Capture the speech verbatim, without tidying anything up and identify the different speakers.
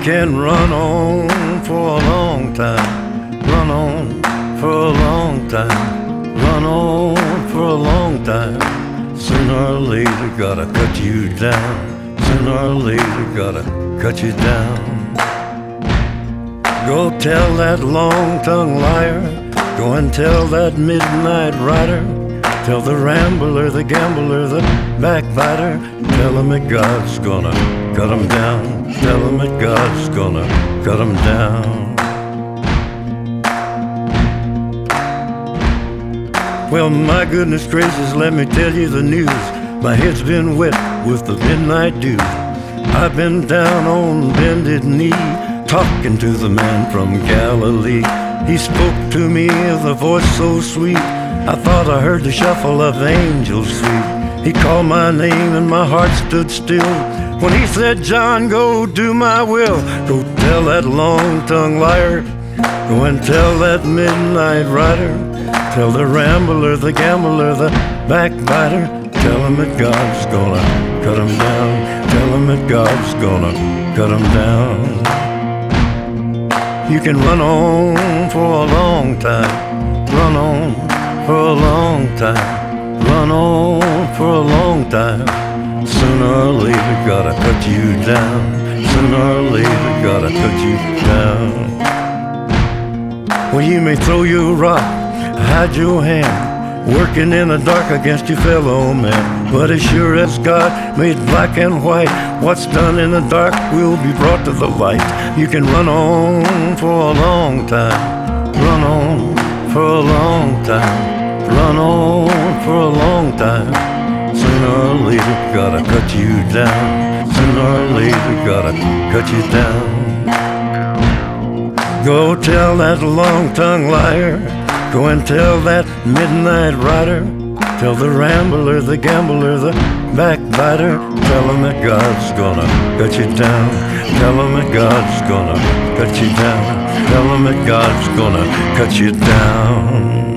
Speaker 1: can run on for a long time, run on for a long time, run on for a long time. Sooner or later gotta cut you down, sooner or later gotta cut you down. Go tell that long-tongued liar, go and tell that midnight rider, tell the rambler, the gambler, the backbiter, tell him that God's gonna cut him down, tell him that God's gonna cut him down. Well, my goodness gracious, let me tell you the news. My head's been wet with the midnight dew. I've been down on bended knee, talking to the man from Galilee. He spoke to me with a voice so sweet, I thought I heard the shuffle of angels sweet. He called my name and my heart stood still when he said, John, go do my will. Go tell that long-tongued liar, go and tell that midnight rider, tell the rambler, the gambler, the backbiter, tell him that God's gonna cut him down, tell him that God's gonna cut him down. You can run on for a long time, run on for a long time, run on for a long time. Sooner or later gotta cut you down, sooner or later gotta cut you down. Well, you may throw your rock, hide your hand, working in the dark against your fellow man, but as sure as God made black and white, what's done in the dark will be brought to the light. You can run on for a long time, run on for a long time, run on for a long time. Sooner or later gotta cut you down, sooner or later gotta cut you down. Go tell that long-tongued liar, go and tell that midnight rider, tell the rambler, the gambler, the backbiter, tell him that God's gonna cut you down, tell him that God's gonna cut you down, tell him that God's gonna cut you down.